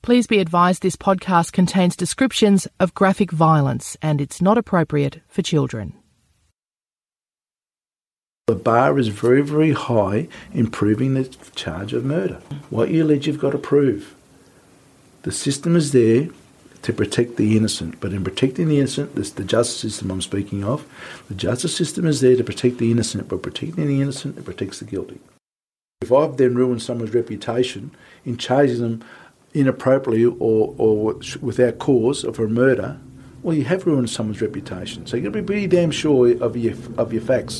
Please be advised this podcast contains descriptions of graphic violence and it's not appropriate for children. The bar is very, very high in proving the charge of murder. What you allege you've got to prove. The system is there to protect the innocent, but in protecting the innocent, this is the justice system I'm speaking of, the justice system is there to protect the innocent, but protecting the innocent, it protects the guilty. If I've then ruined someone's reputation in charging them inappropriately or without cause of a murder, well, you have ruined someone's reputation. So you've got to be pretty damn sure of your facts.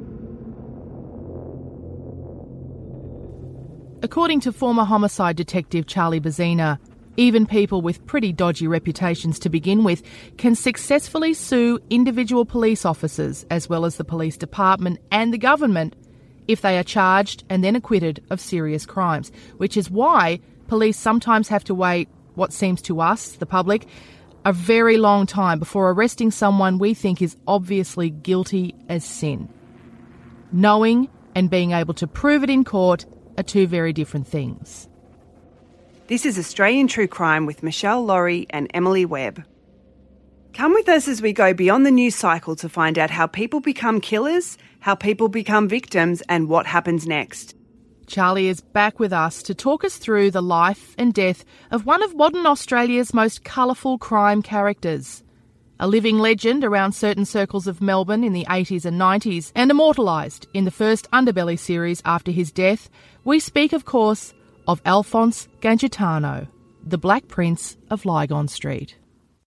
According to former homicide detective Charlie Bazina, even people with pretty dodgy reputations to begin with can successfully sue individual police officers as well as the police department and the government if they are charged and then acquitted of serious crimes, which is why police sometimes have to wait what seems to us, the public, a very long time before arresting someone we think is obviously guilty as sin. Knowing and being able to prove it in court are two very different things. This is Australian True Crime with Michelle Laurie and Emily Webb. Come with us as we go beyond the news cycle to find out how people become killers, how people become victims, and what happens next. Charlie is back with us to talk us through the life and death of one of modern Australia's most colourful crime characters. A living legend around certain circles of Melbourne in the 80s and 90s and immortalised in the first Underbelly series after his death, we speak, of course, of Alphonse Gangitano, the Black Prince of Lygon Street.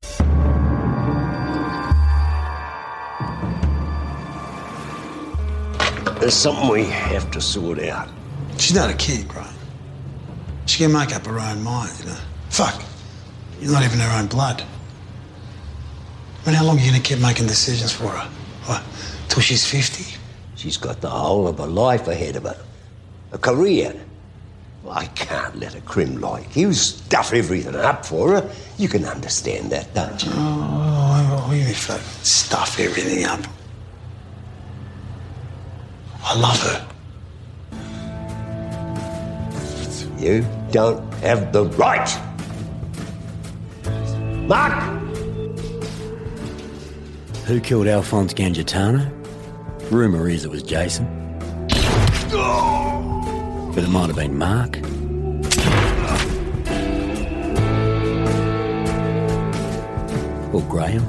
There's something we have to sort out. She's not a kid, right? She can make up her own mind, you know. Fuck, you're not even her own blood. I mean, how long are you going to keep making decisions for her? What, till she's 50? She's got the whole of her life ahead of her. A career. Well, I can't let a crim like you stuff everything up for her. You can understand that, don't you? Oh, what do you mean for stuff everything up? I love her. You don't have the right. Mark! Who killed Alphonse Gangitano? Rumour is it was Jason. But it might have been Mark. Or Graham.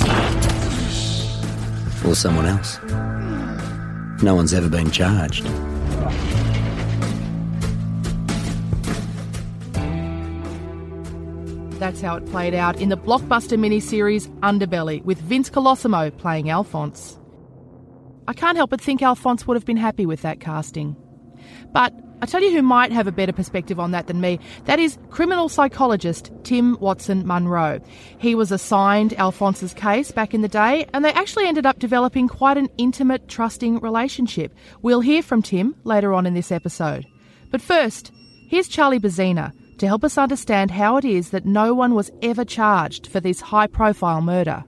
Or someone else. No one's ever been charged. That's how it played out in the blockbuster miniseries Underbelly, with Vince Colosimo playing Alphonse. I can't help but think Alphonse would have been happy with that casting. But I tell you who might have a better perspective on that than me. That is criminal psychologist Tim Watson-Munro. He was assigned Alphonse's case back in the day, and they actually ended up developing quite an intimate, trusting relationship. We'll hear from Tim later on in this episode. But first, here's Charlie Bazina to help us understand how it is that no one was ever charged for this high-profile murder.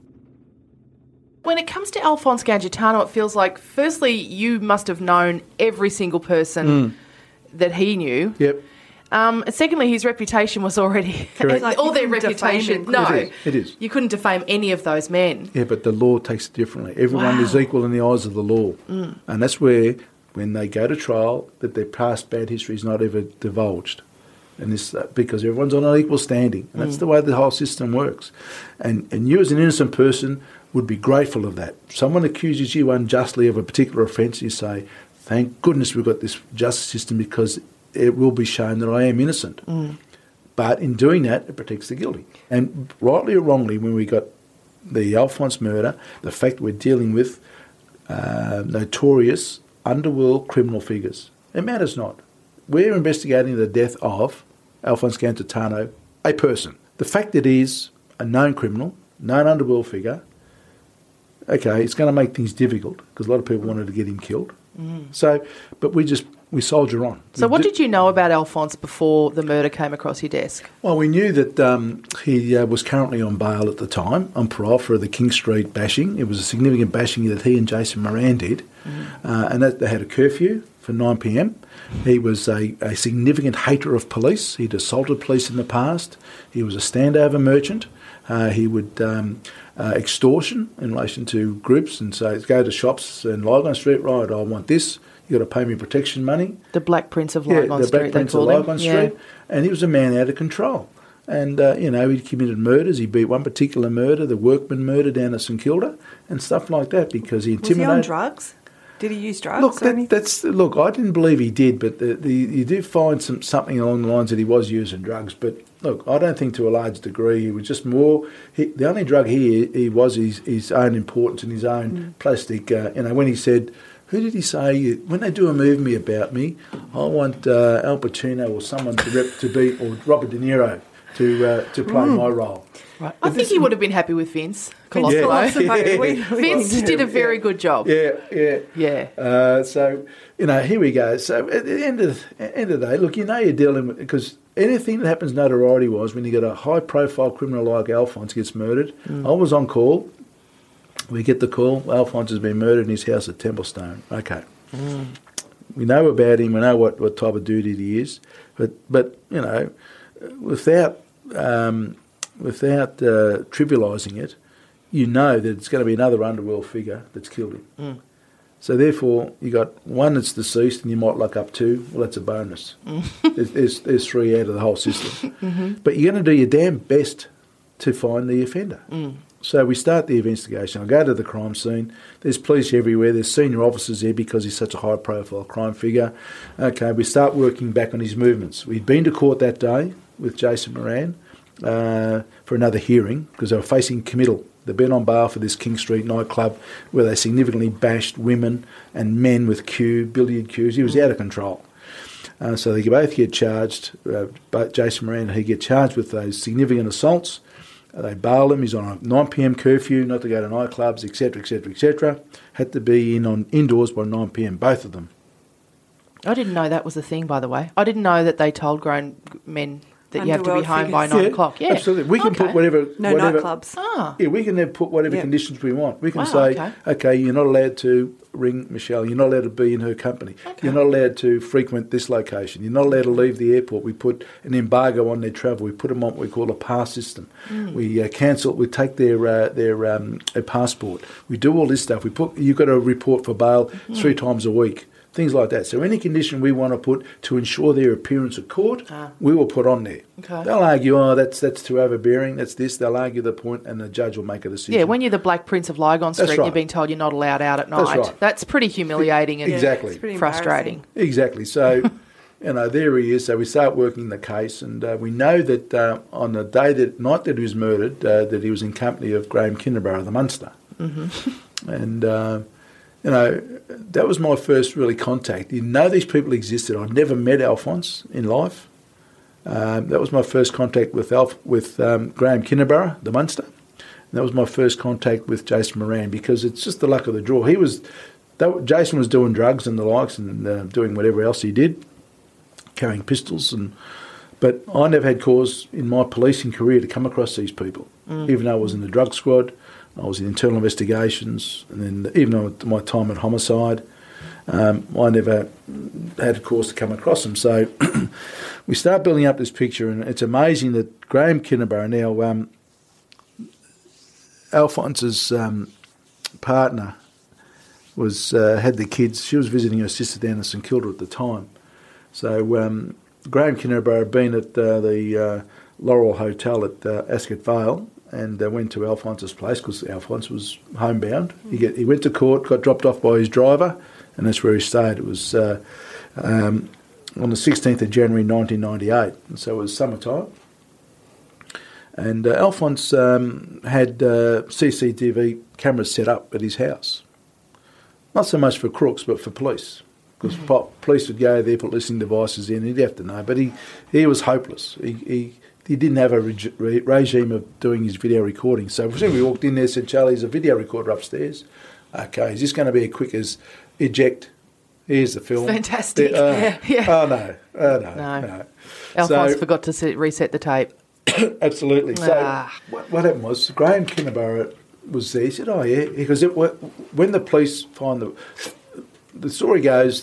When it comes to Alphonse Gangitano, it feels like, firstly, you must have known every single person that he knew. Yep. Secondly, his reputation was already... Like all their reputation. No, it is. You couldn't defame any of those men. Yeah, but the law takes it differently. Everyone is equal in the eyes of the law. And that's where, when they go to trial, that their past bad history is not ever divulged. And this because everyone's on an equal standing. And that's the way the whole system works. And you as an innocent person would be grateful of that. If someone accuses you unjustly of a particular offence, you say, thank goodness we've got this justice system because it will be shown that I am innocent. But in doing that, it protects the guilty. And rightly or wrongly, when we got the Alphonse murder, the fact we're dealing with notorious underworld criminal figures, it matters not. We're investigating the death of Alphonse Gangitano, a person. The fact that he's a known criminal, known underworld figure, okay, it's going to make things difficult because a lot of people wanted to get him killed. So, but we soldier on. So what did you know about Alphonse before the murder came across your desk? Well, we knew that he was currently on bail at the time, on parole for the King Street bashing. It was a significant bashing that he and Jason Moran did. And that they had a curfew for 9pm. He was a significant hater of police. He'd assaulted police in the past. He was a standover merchant. He would extortion in relation to groups and say, go to shops in Lygon Street, right, I want this. You've got to pay me protection money. The Black Prince of Lygon Street, the Black Prince of Lygon Street. Yeah. And he was a man out of control. And, he committed murders. He beat one particular murder, the Workman murder down at St Kilda, and stuff like that because he intimidated... Was he on drugs? Did he use drugs? Look, I didn't believe he did, but you do find something along the lines that he was using drugs. But, look, I don't think to a large degree he was just more... the only drug he was his own importance and his own plastic... when he said... Who did he say? When they do a movie about me, I want Al Pacino or someone to be, or Robert De Niro to play my role. Right. I think he would have been happy with Vince Colosimo. Vince did a very good job. Yeah. So, here we go. So at the end of the day, look, you're dealing with... Because anything that happens notoriety-wise, when you get a high-profile criminal like Alphonse gets murdered, I was on call. We get the call, Alphonse has been murdered in his house at Templestone. Okay. We know about him, we know what type of dude he is, but without trivialising it, you know that it's going to be another underworld figure that's killed him. So therefore, you got one that's deceased and you might lock up two. Well, that's a bonus. There's three out of the whole system. But you're going to do your damn best to find the offender. So we start the investigation. I go to the crime scene. There's police everywhere. There's senior officers there because he's such a high-profile crime figure. Okay, we start working back on his movements. We'd been to court that day with Jason Moran for another hearing because they were facing committal. They'd been on bail for this King Street nightclub where they significantly bashed women and men with billiard cues. He was out of control. So they both get charged. Both Jason Moran and he get charged with those significant assaults. They bailed him. He's on a 9pm curfew, not to go to nightclubs, etc., etc., etc. Had to be indoors by 9pm, both of them. I didn't know that was a thing, by the way. I didn't know that they told grown men that you have to be home by 9 o'clock. Yeah, absolutely. We can put whatever... No nightclubs. Yeah, we can then put whatever conditions we want. We can say, okay, you're not allowed to ring Michelle. You're not allowed to be in her company. Okay. You're not allowed to frequent this location. You're not allowed to leave the airport. We put an embargo on their travel. We put them on what we call a pass system. We cancel. We take their passport. We do all this stuff. You've got to report for bail 3 times a week. Things like that. So any condition we want to put to ensure their appearance at court, we will put on there. Okay. They'll argue, that's too overbearing, that's this. They'll argue the point and the judge will make a decision. Yeah, when you're the Black Prince of Lygon Street, you're being told you're not allowed out at night. That's right. That's pretty humiliating and exactly. frustrating. Exactly. So, there he is. So we start working the case and we know that on the night that he was murdered, that he was in company of Graham Kinniburgh, the Munster. And... that was my first really contact. You know these people existed. I'd never met Alphonse in life. That was my first contact with Graham Kinniburgh, the Munster. And that was my first contact with Jason Moran because it's just the luck of the draw. Jason was doing drugs and the likes and doing whatever else he did, carrying pistols. But I never had cause in my policing career to come across these people, even though I was in the drug squad. I was in internal investigations, and then even on my time at homicide, I never had a cause to come across them. So we start building up this picture, and it's amazing that Graham Kinniburgh, now Alphonse's partner, had the kids. She was visiting her sister down in St Kilda at the time. So Graham Kinniburgh had been at the Laurel Hotel at Ascot Vale, and went to Alphonse's place because Alphonse was homebound. He went to court, got dropped off by his driver, and that's where he stayed. It was on the 16th of January 1998, and so it was summertime. And Alphonse had CCTV cameras set up at his house. Not so much for crooks, but for police. Because police would go there, put listening devices in, he'd have to know. But he was hopeless. He didn't have a regime of doing his video recording. So we walked in there, said, Charlie, there's a video recorder upstairs. Okay, is this going to be as quick as eject? Here's the film. Fantastic. Oh, no. Alphonse forgot to reset the tape. Absolutely. So what happened was Graham Kinniburgh was there. He said, oh, yeah. Because when the police find the story goes,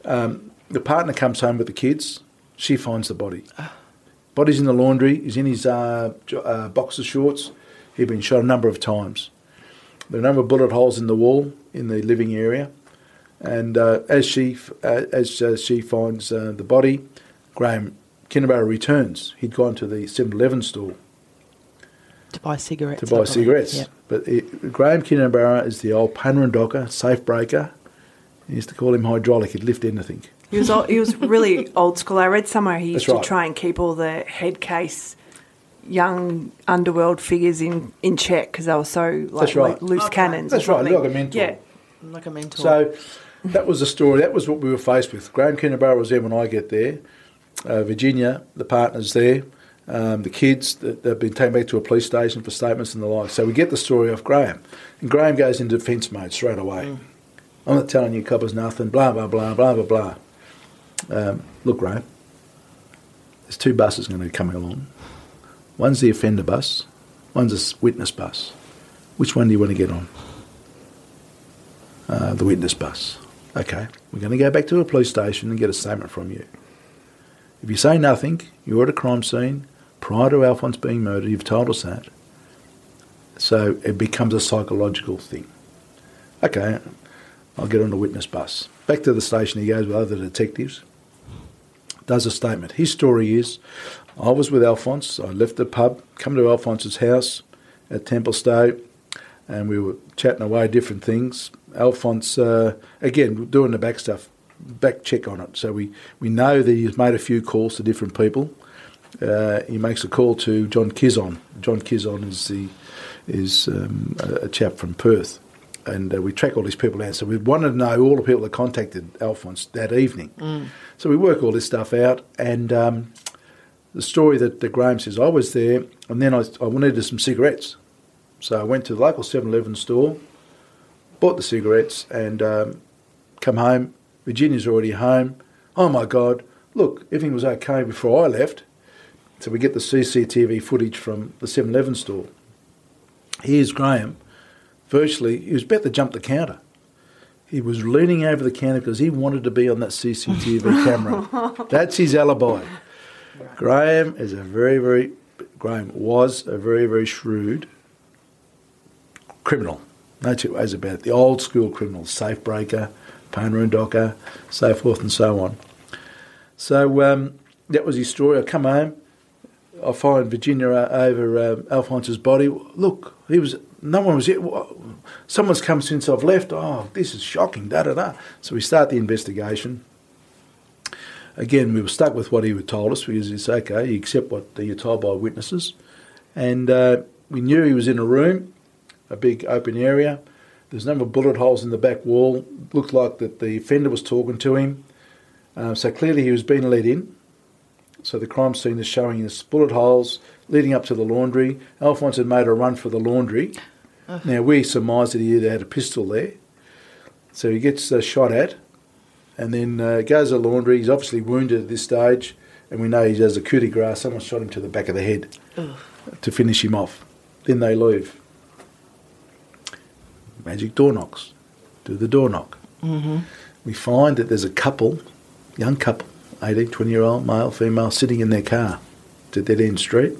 The partner comes home with the kids. She finds the body. Body's in the laundry. He's in his boxer shorts. He'd been shot a number of times. There are a number of bullet holes in the wall in the living area. And as she finds the body, Graham Kinniburgh returns. He'd gone to the 7-Eleven store To buy cigarettes. to buy cigarettes. Yep. But Graham Kinniburgh is the old punter and docker, safe breaker. He used to call him hydraulic. He'd lift anything. He was really old school. I read somewhere he used That's to right. try and keep all the head case young underworld figures in check because they were so That's right. loose cannons. That's or right, something. like a mentor. Yeah. Like a mentor. So that was the story. That was what we were faced with. Graham Kinniburgh was there when I get there. Virginia, the partner's there. The kids, they've been taken back to a police station for statements and the like. So we get the story off Graham. And Graham goes into defence mode straight away. I'm not telling you coppers nothing, blah, blah, blah, blah, blah, blah. Look, Graham, there's 2 buses going to be coming along. One's the offender bus, one's a witness bus. Which one do you want to get on? The witness bus. Okay, we're going to go back to a police station and get a statement from you. If you say nothing, you're at a crime scene, prior to Alphonse being murdered, you've told us that. So it becomes a psychological thing. Okay, I'll get on the witness bus. Back to the station he goes with other detectives, does a statement. His story is, I was with Alphonse, I left the pub, come to Alphonse's house at Templestowe, and we were chatting away different things. Alphonse, again, doing the back check on it. So we know that he's made a few calls to different people. He makes a call to John Kizon. John Kizon is a chap from Perth. And we track all these people down. So we wanted to know all the people that contacted Alphonse that evening. So we work all this stuff out. And the story that Graham says, I was there, and then I wanted some cigarettes. So I went to the local 7-Eleven store, bought the cigarettes, and come home. Virginia's already home. Oh, my God, look, everything was okay before I left. So we get the CCTV footage from the 7-Eleven store. Here's Graham. Virtually, he was about to jump the counter. He was leaning over the counter because he wanted to be on that CCTV camera. That's his alibi. Graham was a very, very shrewd criminal. No 2 ways about it. The old school criminal, safe breaker, punter and docker, so forth and so on. So that was his story. I come home, I find Virginia over Alphonse's body. Look, no one was here. Someone's come since I've left. Oh, this is shocking, da-da-da. So we start the investigation. Again, we were stuck with what he had told us because it's okay, you accept what you're told by witnesses. And we knew he was in a room, a big open area. There's a number of bullet holes in the back wall. Looked like that the offender was talking to him. So clearly he was being let in. So the crime scene is showing us bullet holes leading up to the laundry. Alphonse had made a run for the laundry. Now we surmised that he either had a pistol there. So he gets shot at and then goes to the laundry. He's obviously wounded at this stage and we know he has a coup de grace. Someone shot him to the back of the head to finish him off. Then they leave. Magic door knocks. Do the door knock. Mm-hmm. We find that there's a couple, young couple, 18, 20-year-old, male, female, sitting in their car at a dead-end street.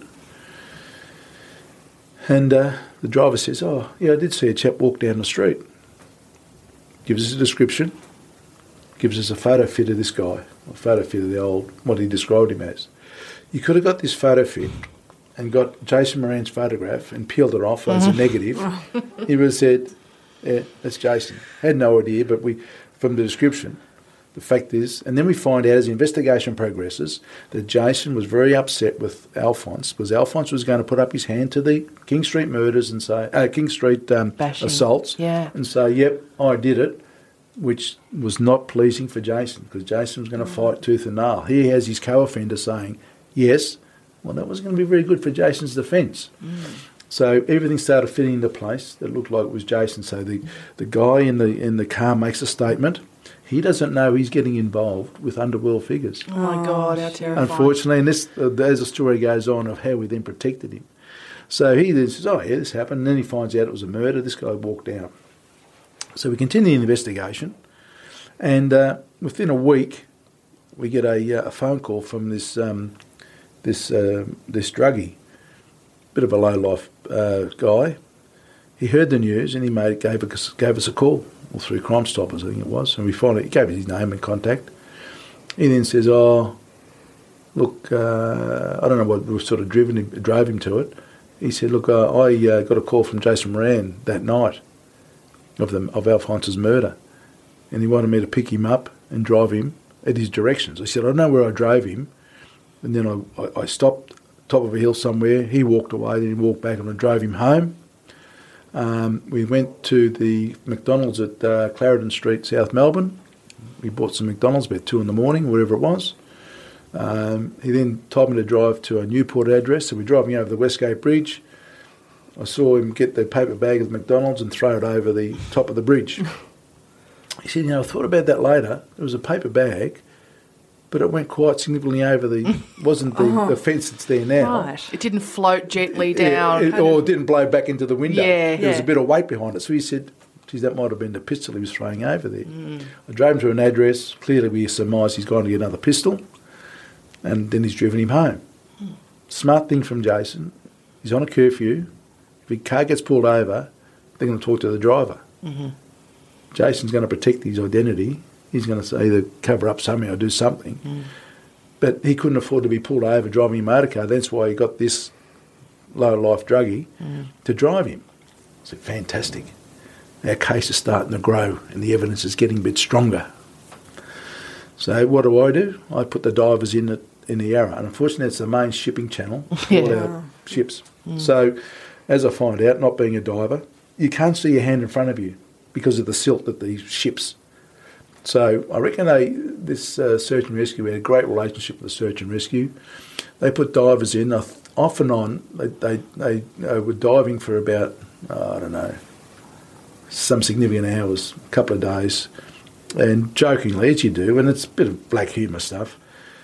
And the driver says, oh, yeah, I did see a chap walk down the street. Gives us a description, gives us a photo fit of this guy, a photo fit of the old, what he described him as. You could have got this photo fit and got Jason Moran's photograph and peeled it off as a negative. He would have said, yeah, that's Jason. Had no idea, but from the description, the fact is, and then we find out as the investigation progresses that Jason was very upset with Alphonse because Alphonse was going to put up his hand to the King Street murders and say, King Street assaults, and say, yep, I did it, which was not pleasing for Jason because Jason was going to fight tooth and nail. He has his co-offender saying, yes, well, that wasn't going to be very good for Jason's defence. So everything started fitting into place that looked like it was Jason. So the guy in the car makes a statement. He doesn't know he's getting involved with underworld figures. Oh, my God, how terrifying. Unfortunately, and this, as the story goes on of how we then protected him. So he then says, oh, yeah, this happened. And then he finds out it was a murder. This guy walked out. So we continue the investigation. And within a week, we get a phone call from this druggie, bit of a low life guy. He heard the news and he gave us a call, or through Crime Stoppers, I think it was, and he gave us his name and contact. He then says, "Oh, look, I don't know what sort of drove him to it." He said, "Look, I got a call from Jason Moran that night of Alphonse's murder, and he wanted me to pick him up and drive him at his directions." I said, "I don't know where I drove him," and then I stopped top of a hill somewhere. He walked away, then he walked back, and I drove him home. We went to the McDonald's at Clarendon Street, South Melbourne. We bought some McDonald's about 2 a.m, whatever it was. He then told me to drive to a Newport address, so we're driving over the Westgate Bridge. I saw him get the paper bag of McDonald's and throw it over the top of the bridge. He said, I thought about that later. It was a paper bag, but it went quite significantly over wasn't the fence that's there now. Right. It didn't float gently down. Or it didn't blow back into the window. Yeah. There was a bit of weight behind it. So he said, geez, that might have been the pistol he was throwing over there. I drove him to an address. Clearly we surmised he's gone to get another pistol. And then he's driven him home. Smart thing from Jason. He's on a curfew. If a car gets pulled over, they're going to talk to the driver. Jason's going to protect his identity. He's going to either cover up somehow or do something. But he couldn't afford to be pulled over driving a motor car. That's why he got this low-life druggie to drive him. I said, fantastic. Our case is starting to grow and the evidence is getting a bit stronger. So what do? I put the divers in the Yarra. And unfortunately, it's the main shipping channel for all our ships. So as I find out, not being a diver, you can't see your hand in front of you because of the silt that these ships. So I reckon this search and rescue, we had a great relationship with the search and rescue. They put divers in. Off and on, they were diving for about, some significant hours, a couple of days. And jokingly, as you do, and it's a bit of black humour stuff,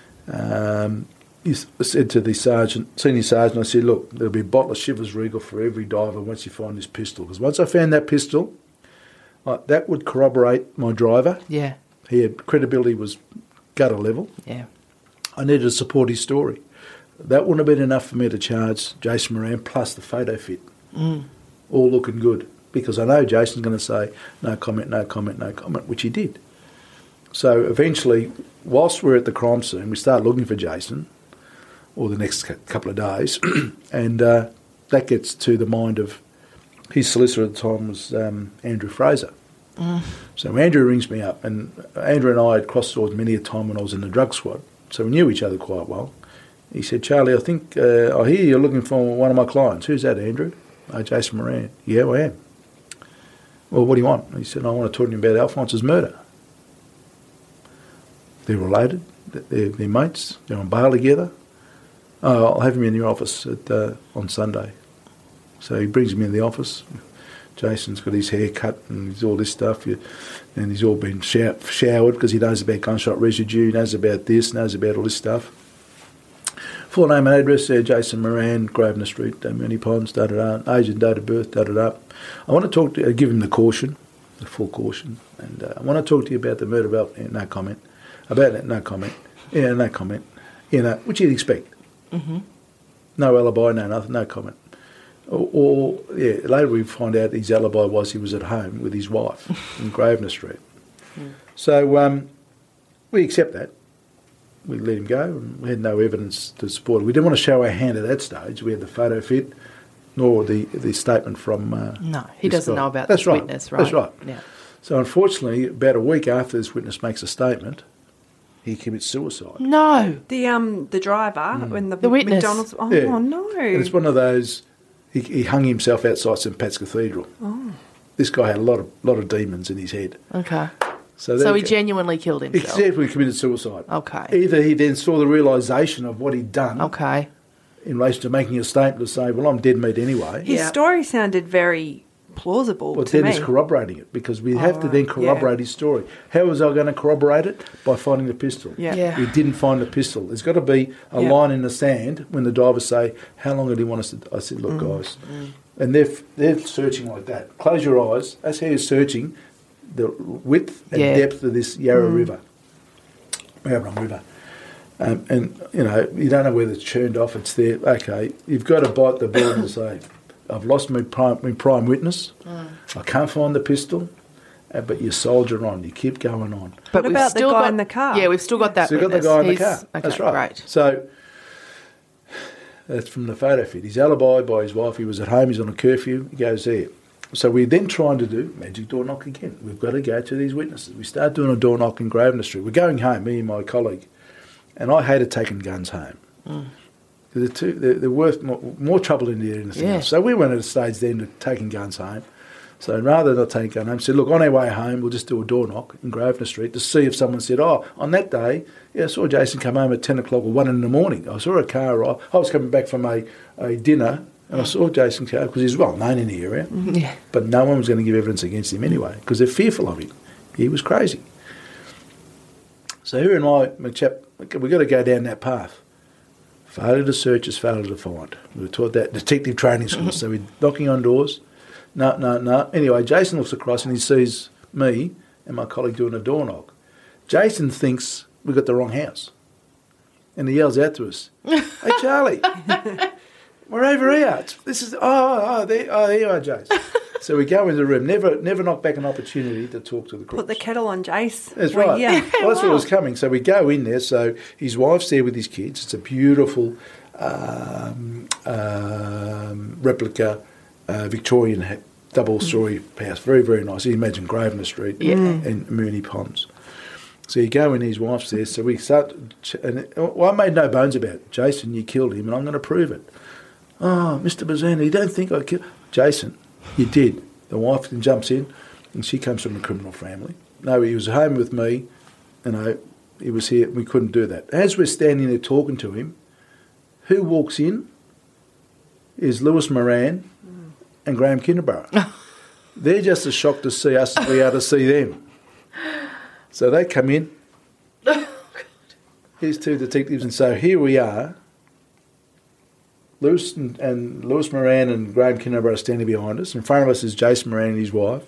he said to the senior sergeant, I said, look, there'll be a bottle of Chivas Regal for every diver once you find this pistol. Because once I found that pistol, that would corroborate my driver. Yeah. He had credibility was gutter level. Yeah. I needed to support his story. That wouldn't have been enough for me to charge Jason Moran plus the photo fit. All looking good. Because I know Jason's going to say, no comment, no comment, no comment, which he did. So eventually, whilst we're at the crime scene, we start looking for Jason, or the next couple of days, and that gets to the mind of his solicitor at the time was Andrew Fraser. So Andrew rings me up, and Andrew and I had crossed swords many a time when I was in the drug squad, so we knew each other quite well. He said, Charlie, I think, I hear you're looking for one of my clients. Who's that, Andrew? Jason Moran. Yeah, I am. Well, what do you want? He said, I want to talk to you about Alphonse's murder. They're related. They're mates. They're on bail together. I'll have him in your office on Sunday. So he brings him in the office. Jason's got his hair cut and he's all this stuff. And he's all been showered because he knows about gunshot residue, knows about this, knows about all this stuff. Full name and address there, Jason Moran, Grosvenor Street, Mooney Ponds, age and date of birth, I want to give him the caution, the full caution, and I want to talk to you about the murder of no comment. About that, no comment. Yeah, no comment. Which you'd expect. No alibi, no nothing, no comment. Or later we find out his alibi was he was at home with his wife in Grosvenor Street. So we accept that. We let him go, and we had no evidence to support it. We didn't want to show our hand at that stage. We had the photo fit, nor the statement from... no, he doesn't know about this witness, right? That's right. Yeah. So unfortunately, about a week after this witness makes a statement, he commits suicide. No. The driver, when the witness. McDonald's... Oh, Yeah. no. And it's one of those... He hung himself outside St Pat's Cathedral. This guy had a lot of demons in his head. Okay. So he genuinely killed himself? He definitely committed suicide. Okay. Either he then saw the realisation of what he'd done Okay. in relation to making a statement to say, well, I'm dead meat anyway. His story sounded very plausible But to then me. it's corroborating it because we have to then corroborate his story. How was I going to corroborate it? By finding the pistol. Yeah. We didn't find the pistol. There's got to be a line in the sand when the divers say, how long did he want us to... I said, look, guys. And they're searching like that. Close your eyes. That's how you're searching the width and depth of this Yarra River. Maribyrnong River. And, you know, you don't know whether it's churned off, it's there. Okay, you've got to bite the bullet and say, I've lost my prime witness. I can't find the pistol. But you soldier on, you keep going on. But what about the guy in the car? Yeah, we've still got that. So you've got the guy in the car. Okay, that's right. Great. So that's from the photo fit. His alibi by his wife, he was at home, he's on a curfew, he goes there. So we're then trying to do magic door knock again. We've got to go to these witnesses. We start doing a door knock in Grosvenor Street. We're going home, me and my colleague, and I hated taking guns home. They're worth more trouble in there than anything else. So we went at a stage then to taking guns home. So rather than not taking gun home, said, look, on our way home, we'll just do a door knock in Grosvenor Street to see if someone said, oh, on that day, I saw Jason come home at 10 o'clock or 1 in the morning. I saw a car arrive. I was coming back from a dinner and I saw Jason car because he's well known in the area. Yeah. But no one was going to give evidence against him anyway because they're fearful of him. He was crazy. So here and my chap, we've got to go down that path. Failure to search is failure to find. We were taught that detective training school. So we're knocking on doors. No. Anyway, Jason looks across and he sees me and my colleague doing a door knock. Jason thinks we've got the wrong house. And he yells out to us, hey, Charlie, we're over here. This is, there you are, Jason. So we go in the room, never knock back an opportunity to talk to the crooks. Put the kettle on, Jace. That's right. Yeah. Well, that's what was coming. So we go in there. So his wife's there with his kids. It's a beautiful replica Victorian double-storey house. Very, very nice. You imagine Grosvenor Street and Moonee Ponds. So you go in, his wife's there. So we start... I made no bones about it. Jason, you killed him, and I'm going to prove it. Oh, Mr. Bazzana, you don't think I killed... Jason, you did. The wife then jumps in, and she comes from a criminal family. No, he was home with me. You know, he was here. We couldn't do that. As we're standing there talking to him, who walks in is Lewis Moran and Graham Kinniburgh. They're just as shocked to see us as we are to see them. So they come in. Here's two detectives, and so here we are. Lewis Moran and Graham Kinniburgh are standing behind us. In front of us is Jason Moran and his wife.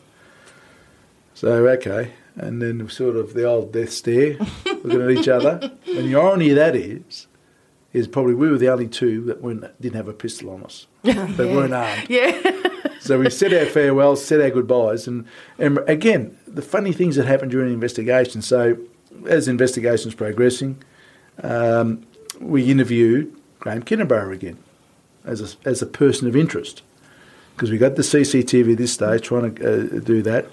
So, okay. And then sort of the old death stare, looking at each other. And the irony of that is probably we were the only two that didn't have a pistol on us. They weren't armed. Yeah. So we said our farewells, said our goodbyes. And again, the funny things that happened during the investigation. So as the investigation's progressing, we interviewed Graham Kinniburgh again as a person of interest because we got the CCTV at this stage trying to do that.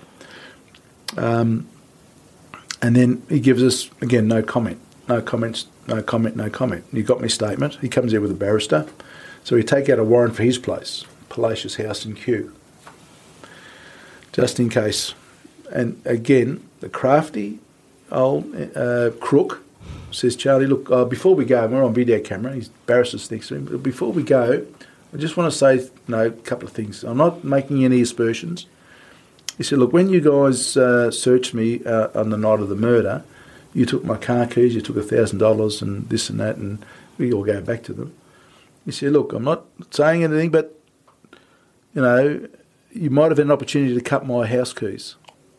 And then he gives us, again, no comment. No comments, no comment, no comment. He got me statement. He comes there with a barrister. So we take out a warrant for his place, Palacious House in Kew, just in case. And again, the crafty old crook says, Charlie, look, before we go, we're on video camera, his barrister's next to him, but before we go, I just want to say a couple of things. I'm not making any aspersions. He said, look, when you guys searched me on the night of the murder, you took my car keys, you took $1,000 and this and that, and we all go back to them. He said, look, I'm not saying anything, but, you know, you might have had an opportunity to cut my house keys.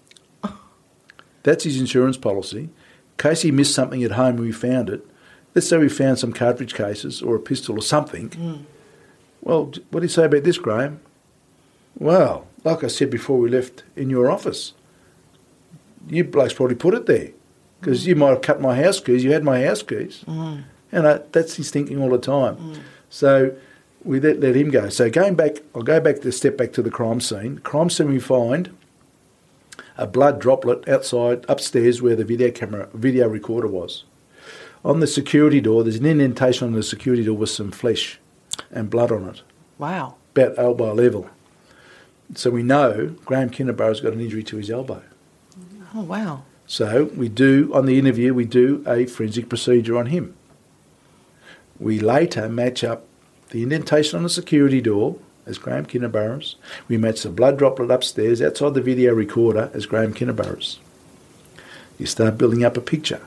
That's his insurance policy. In case he missed something at home and we found it, let's say we found some cartridge cases or a pistol or something. Well, what do you say about this, Graham? Well, like I said before we left in your office, you blokes probably put it there because you might have cut my house keys. You had my house keys. And that's his thinking all the time. So we let him go. So going back, I'll go back to step back to the crime scene. Crime scene, we find a blood droplet outside, upstairs where the video recorder was. On the security door, there's an indentation on the security door with some flesh and blood on it. Wow. About elbow level. So we know Graham Kinniburgh's got an injury to his elbow. Oh, wow. So we do, on the interview, we do a forensic procedure on him. We later match up the indentation on the security door as Graham Kinniburgh's. We match the blood droplet upstairs outside the video recorder as Graham Kinniburgh's. You start building up a picture.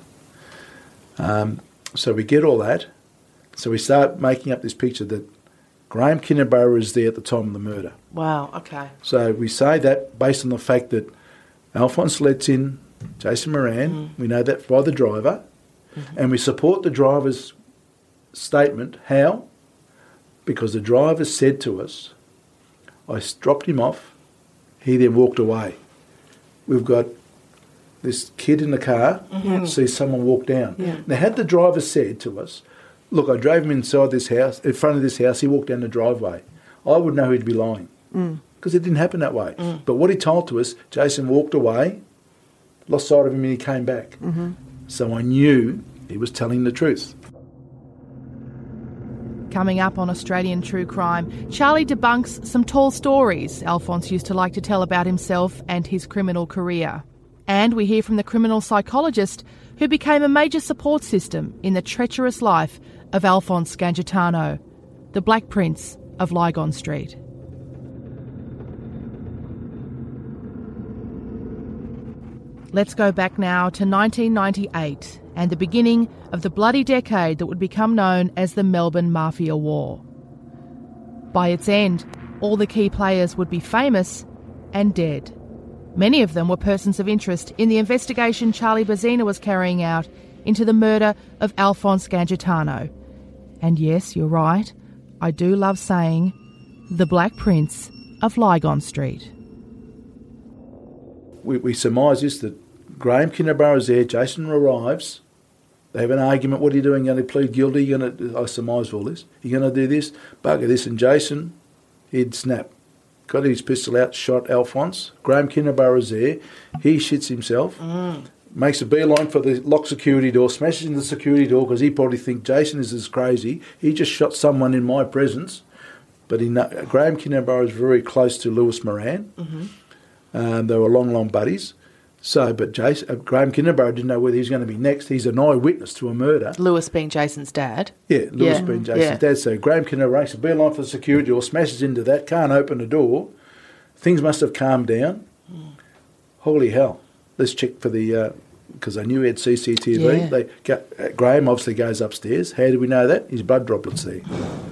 So we get all that. So we start making up this picture that Graham Kinniburgh is there at the time of the murder. Wow, okay. So we say that based on the fact that Alphonse lets in Jason Moran. We know that by the driver. And we support the driver's statement. How? Because the driver said to us, I dropped him off, he then walked away. We've got this kid in the car, sees someone walk down. Yeah. Now, had the driver said to us, look, I drove him inside this house, in front of this house, he walked down the driveway, I would know he'd be lying. Because it didn't happen that way. But what he told to us, Jason walked away, lost sight of him, and he came back. So I knew he was telling the truth. Coming up on Australian True Crime, Charlie debunks some tall stories Alphonse used to like to tell about himself and his criminal career. And we hear from the criminal psychologist who became a major support system in the treacherous life of Alphonse Scangitano, the Black Prince of Lygon Street. Let's go back now to 1998 and the beginning of the bloody decade that would become known as the Melbourne Mafia War. By its end, all the key players would be famous and dead. Many of them were persons of interest in the investigation Charlie Bozzina was carrying out into the murder of Alphonse Scangitano. And yes, you're right, I do love saying the Black Prince of Lygon Street. We surmise this, that Graham Kinniburgh's there, Jason arrives, they have an argument, what are you doing, you're going to plead guilty, you're going to, I surmise all this, you're going to do this, bugger this, and Jason, he'd snap. Got his pistol out, shot Alphonse. Graham Kinniburgh's there, he shits himself, makes a beeline for the locked security door, smashes in the security door because he probably thinks Jason is as crazy, he just shot someone in my presence. But Graham Kinniburgh is very close to Lewis Moran. They were long buddies. So, but Graham Kinniburgh didn't know whether he was going to be next. He's an eyewitness to a murder. Lewis being Jason's dad. Yeah, Lewis being Jason's dad. So Graham Kinniburgh makes a beeline for the security door, smashes into that, can't open the door. Things must have calmed down. Holy hell. Let's check for the, because I knew he had CCTV. Yeah. Graham obviously goes upstairs. How do we know that? His blood droplets there.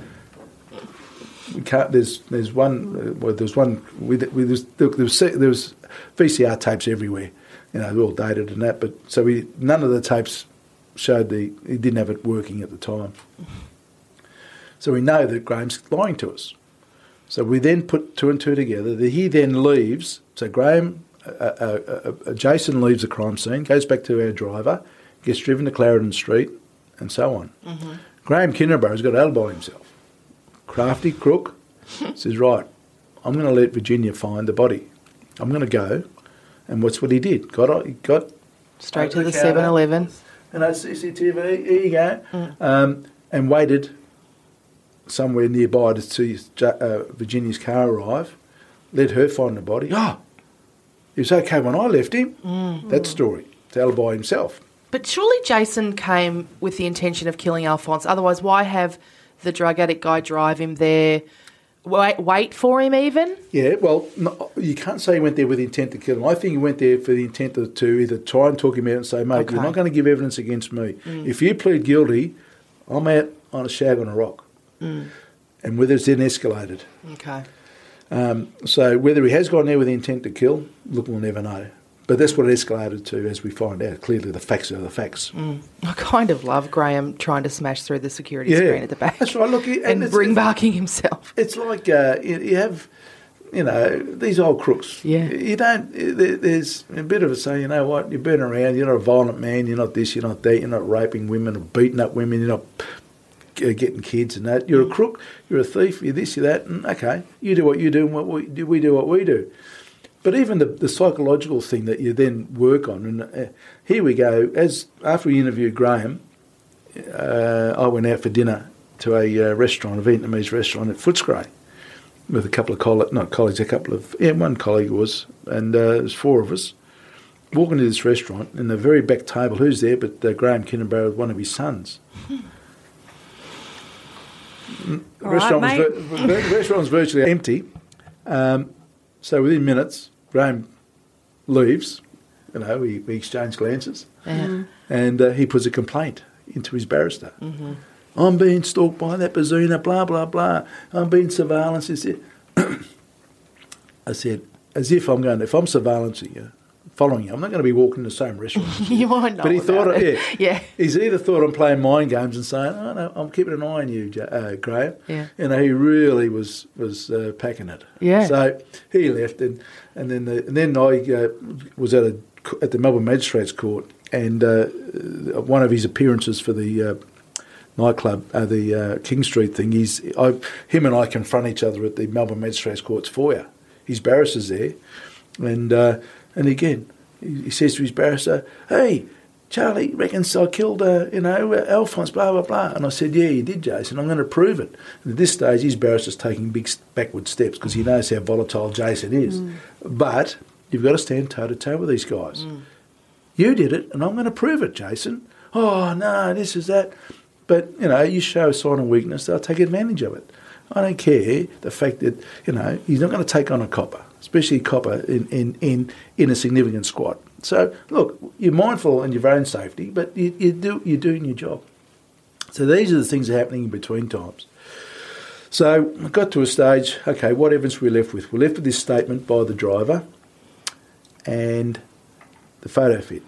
We can't. There's one. Well, there was VCR tapes everywhere. You know, they're all dated and that. But so none of the tapes showed he didn't have it working at the time. So we know that Graham's lying to us. So we then put two and two together. That he then leaves. So Jason leaves the crime scene, goes back to our driver, gets driven to Clarendon Street, and so on. Graham Kinniburgh's got to alibi himself. Crafty crook says, right, I'm going to let Virginia find the body. I'm going to go. And what's what he did? He got straight to the 7-Eleven. And that's CCTV, here you go. And waited somewhere nearby to see Virginia's car arrive, let her find the body. Oh, he was okay when I left him. That story, to alibi himself. But surely Jason came with the intention of killing Alphonse. Otherwise, why have the drug addict guy drive him there, wait for him even? Yeah, well, no, you can't say he went there with the intent to kill him. I think he went there for the intent to either try and talk him out and say, mate, you're not going to give evidence against me. If you plead guilty, I'm out on a shag on a rock. And whether it's then escalated. Okay. So whether he has gone there with the intent to kill, look, we'll never know. But that's what it escalated to, as we find out. Clearly, the facts are the facts. I kind of love Graham trying to smash through the security screen at the back. That's right. Look, and barking himself. It's like you have, these old crooks. Yeah. You don't. There's a bit of a saying. You know what? You've been around. You're not a violent man. You're not this. You're not that. You're not raping women or beating up women. You're not getting kids and that. You're a crook. You're a thief. You're this. You're that. And okay, you do what you do, and we do what we do. But even the psychological thing that you then work on, and here we go. After we interviewed Graham, I went out for dinner to a restaurant, a Vietnamese restaurant at Footscray, with a couple of one colleague was, and there was four of us, walking to this restaurant. In the very back table, who's there but Graham Kinniburgh, one of his sons. The restaurant was virtually empty. So within minutes, Graham leaves. We exchange glances, and he puts a complaint into his barrister. I'm being stalked by that Bozzina, blah blah blah. I'm being surveillanced. I said, as if I'm surveillancing you following you. I'm not going to be walking in the same restaurant as you. You might know. But he thought, about it. yeah. He's either thought I'm playing mind games and saying, "Oh no, I'm keeping an eye on you, Graham." Yeah. You know, he really was packing it. Yeah. So he left, and then I was at the Melbourne Magistrates Court, and one of his appearances for the nightclub, the King Street thing, him and I confront each other at the Melbourne Magistrates Court's foyer. His barrister's there, and again, he says to his barrister, "Hey, Charlie reckons I killed, Alphonse, blah, blah, blah." And I said, "Yeah, you did, Jason. I'm going to prove it." And at this stage, his barrister's taking big backward steps because he knows how volatile Jason is. But you've got to stand toe-to-toe with these guys. You did it, and I'm going to prove it, Jason. "Oh, no, this is that." But, you show a sign of weakness, they'll take advantage of it. I don't care the fact that, he's not going to take on a copper, especially a copper in a significant squad. So, look, you're mindful in your own safety, but you're doing your job. So these are the things that are happening in between times. So I got to a stage, okay, what evidence were we left with? We're left with this statement by the driver and the photo fit.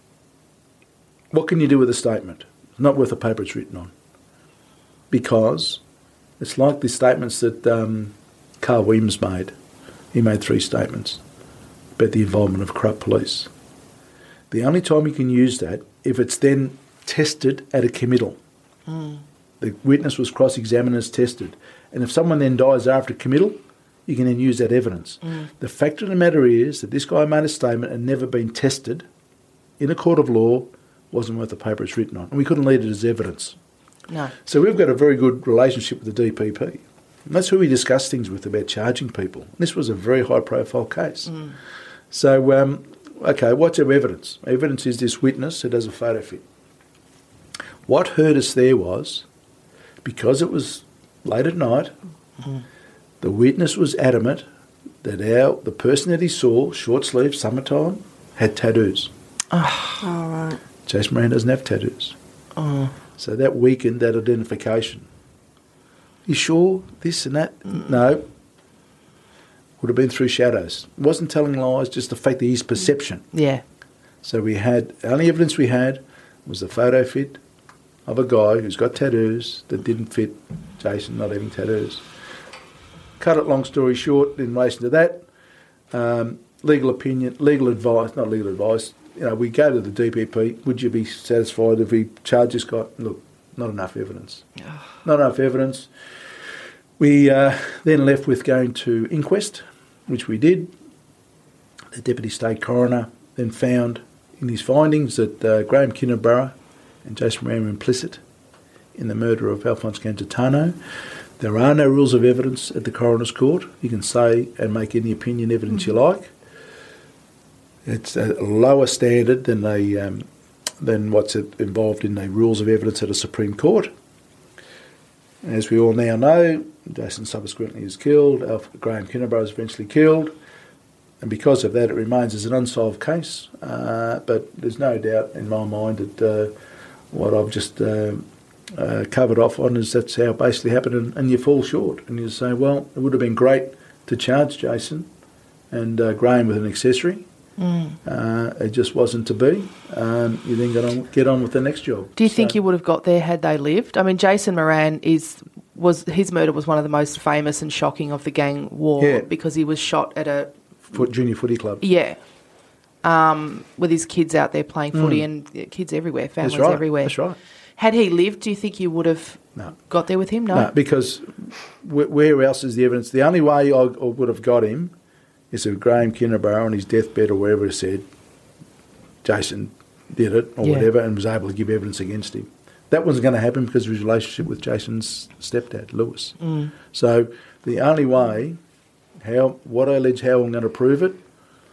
What can you do with a statement? It's not worth the paper it's written on. Because it's like the statements that Carl Williams made. He made 3 statements about the involvement of corrupt police. The only time you can use that, if it's then tested at a committal. The witness was cross-examined as tested. And if someone then dies after committal, you can then use that evidence. The fact of the matter is that this guy made a statement and never been tested in a court of law, wasn't worth the paper it's written on. And we couldn't lead it as evidence. No. So we've got a very good relationship with the DPP. And that's who we discuss things with about charging people. And this was a very high-profile case. So, okay, what's our evidence? Evidence is this witness who does a photo fit. What hurt us there was, because it was late at night, the witness was adamant that the person that he saw, short sleeve, summertime, had tattoos. Oh, right. Jason Moran doesn't have tattoos. So that weakened that identification. You sure this and that? No. Would have been through shadows. It wasn't telling lies, just the fact that his perception. Yeah. So the only evidence we had was the photo fit of a guy who's got tattoos that didn't fit Jason not having tattoos. Cut it long story short in relation to that. Legal advice. We go to the DPP. Would you be satisfied if we charge this guy? Look, not enough evidence. Not enough evidence. We then left with going to inquest, which we did. The Deputy State Coroner then found in his findings that Graham Kinniburgh and Jason Moran were implicit in the murder of Alphonse Gangitano. There are no rules of evidence at the Coroner's Court. You can say and make any opinion evidence you like. It's a lower standard than what's involved in the rules of evidence at a Supreme Court. As we all now know, Jason subsequently is killed, Graham Kinniburgh is eventually killed, and because of that it remains as an unsolved case. But there's no doubt in my mind that what I've just covered off on is that's how it basically happened, and you fall short. And you say, well, it would have been great to charge Jason and Graham with an accessory. It just wasn't to be. You then get on with the next job. Do you think you would have got there had they lived? I mean, Jason Moran his murder was one of the most famous and shocking of the gang war because he was shot at a junior footy club. Yeah, with his kids out there playing footy and kids everywhere, families everywhere. That's right. Had he lived, do you think you would have got there with him? No, because where else is the evidence? The only way I would have got him is if Graham Kinniburgh on his deathbed or wherever said Jason did it or whatever and was able to give evidence against him. That wasn't going to happen because of his relationship with Jason's stepdad, Lewis. So the only way, how I'm going to prove it,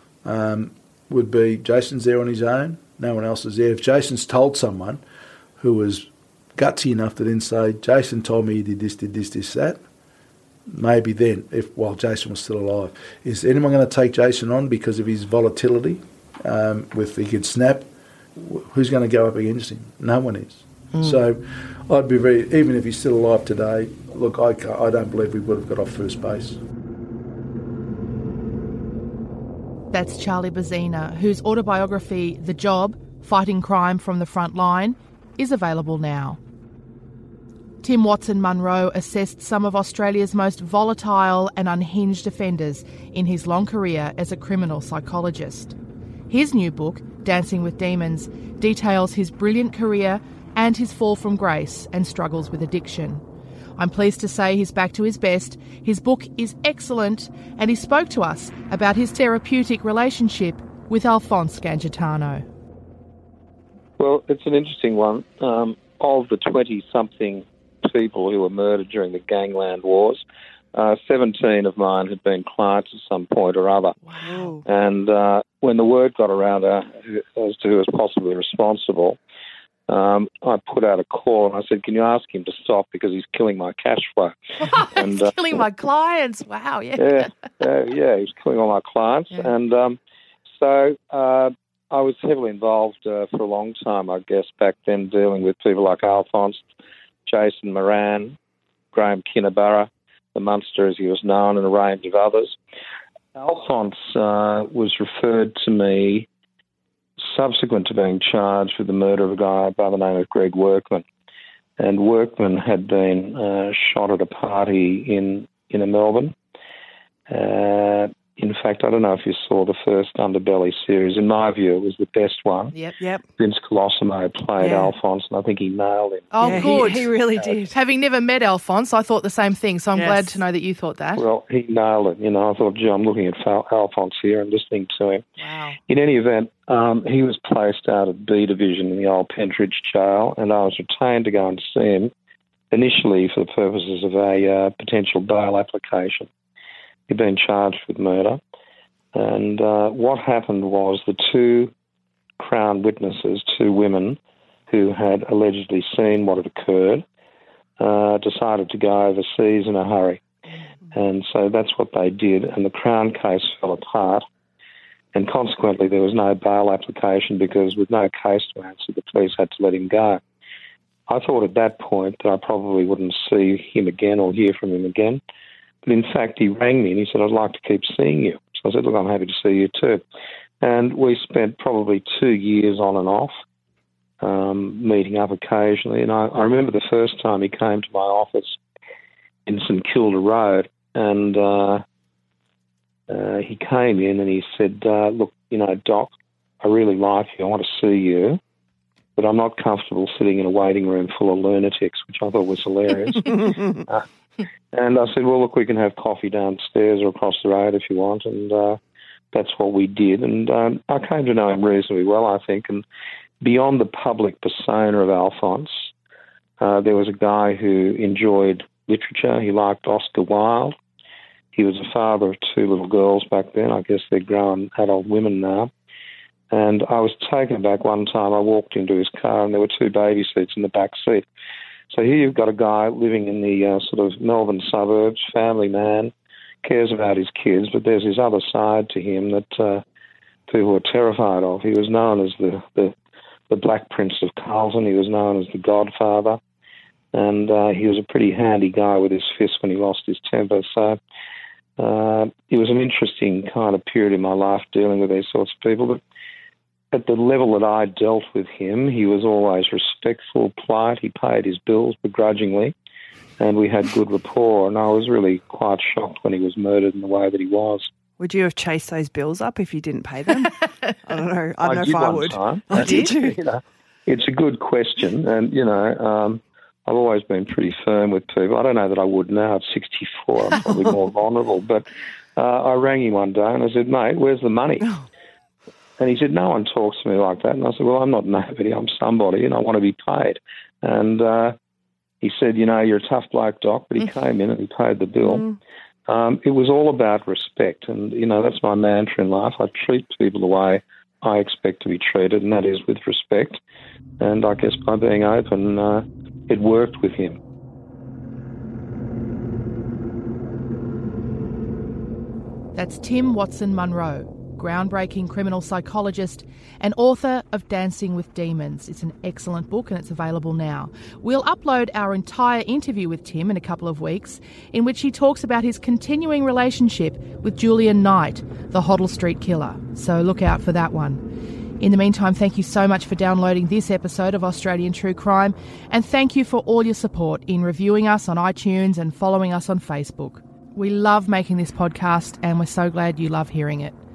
would be Jason's there on his own, no one else is there. If Jason's told someone who was gutsy enough to then say, Jason told me he did this, that, maybe then, while Jason was still alive. Is anyone going to take Jason on because of his volatility? He could snap. Who's going to go up against him? No one is. So I'd be even if he's still alive today, look, I don't believe we would have got off first base. That's Charlie Bozzina, whose autobiography, The Job, Fighting Crime from the Front Line, is available now. Tim Watson-Munro assessed some of Australia's most volatile and unhinged offenders in his long career as a criminal psychologist. His new book, Dancing with Demons, details his brilliant career and his fall from grace and struggles with addiction. I'm pleased to say he's back to his best. His book is excellent, and he spoke to us about his therapeutic relationship with Alphonse Gangitano. Well, it's an interesting one. Of the 20-something people who were murdered during the Gangland Wars, 17 of mine had been clients at some point or other. Wow. And when the word got around as to who was possibly responsible, I put out a call and I said, can you ask him to stop because he's killing my cash flow? He's killing my clients. Wow, Yeah, he was killing all my clients. Yeah. And so I was heavily involved for a long time, I guess, back then, dealing with people like Alphonse, Jason Moran, Graham Kinniburgh, the Munster as he was known, and a range of others. Alphonse was referred to me subsequent to being charged with the murder of a guy by the name of Greg Workman. And Workman had been shot at a party in Melbourne. In fact, I don't know if you saw the first Underbelly series. In my view, it was the best one. Yep. Vince Colosimo played Alphonse, and I think he nailed him. Oh, Yeah, good. He really did. Having never met Alphonse, I thought the same thing, so I'm Yes. glad to know that you thought that. Well, he nailed it. You know, I thought, gee, I'm looking at Alphonse here and listening to him. Wow. In any event, he was placed out at B Division in the old Pentridge jail, and I was retained to go and see him initially for the purposes of a potential bail application. He'd been charged with murder. And what happened was the two Crown witnesses, two women who had allegedly seen what had occurred, decided to go overseas in a hurry. And so that's what they did, and the Crown case fell apart. And consequently, there was no bail application because with no case to answer, the police had to let him go. I thought at that point that I probably wouldn't see him again or hear from him again. But in fact, he rang me and he said, I'd like to keep seeing you. So I said, look, I'm happy to see you too. And we spent probably 2 years on and off, meeting up occasionally. And I remember the first time he came to my office in St Kilda Road, and he came in and he said, look, you know, Doc, I really like you. I want to see you, but I'm not comfortable sitting in a waiting room full of lunatics, which I thought was hilarious. And I said, well, look, we can have coffee downstairs or across the road if you want. And that's what we did. And I came to know him reasonably well, I think. And beyond the public persona of Alphonse, there was a guy who enjoyed literature. He liked Oscar Wilde. He was a father of 2 little girls back then. I guess they're grown adult women now. And I was taken aback one time. I walked into his car and there were 2 baby seats in the back seat. So here you've got a guy living in the sort of Melbourne suburbs, family man, cares about his kids, but there's his other side to him that people were terrified of. He was known as the Black Prince of Carlton. He was known as the Godfather. And he was a pretty handy guy with his fist when he lost his temper. So it was an interesting kind of period in my life dealing with these sorts of people. But at the level that I dealt with him, he was always respectful, polite. He paid his bills begrudgingly, and we had good rapport. And I was really quite shocked when he was murdered in the way that he was. Would you have chased those bills up if you didn't pay them? I don't know. I don't know did if I one would. time. Oh, did you? You know, it's a good question, and I've always been pretty firm with people. I don't know that I would now at 64. I'm probably more vulnerable. But I rang him one day and I said, mate, where's the money? And he said, no one talks to me like that. And I said, well, I'm not nobody. I'm somebody and I want to be paid. And he said, you know, you're a tough bloke, Doc, but he came in and he paid the bill. It was all about respect. And, you know, that's my mantra in life. I treat people the way I expect to be treated, and that is with respect. And I guess by being open, it worked with him. That's Tim Watson-Munro. groundbreaking criminal psychologist and author of Dancing with Demons. It's an excellent book and it's available now. We'll upload our entire interview with Tim in a couple of weeks, in which he talks about his continuing relationship with Julian Knight, the Hoddle Street Killer. So look out for that one. In the meantime, thank you so much for downloading this episode of Australian True Crime, and thank you for all your support in reviewing us on iTunes and following us on Facebook. We love making this podcast, and we're so glad you love hearing it.